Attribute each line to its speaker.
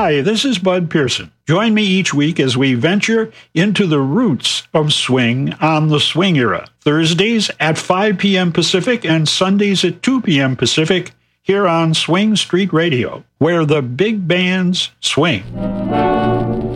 Speaker 1: Hi, this is Bud Pearson. Join me each week as we venture into the roots of swing on the Swing Era. Thursdays at 5 p.m. Pacific and Sundays at 2 p.m. Pacific here on Swing Street Radio, where the big bands swing.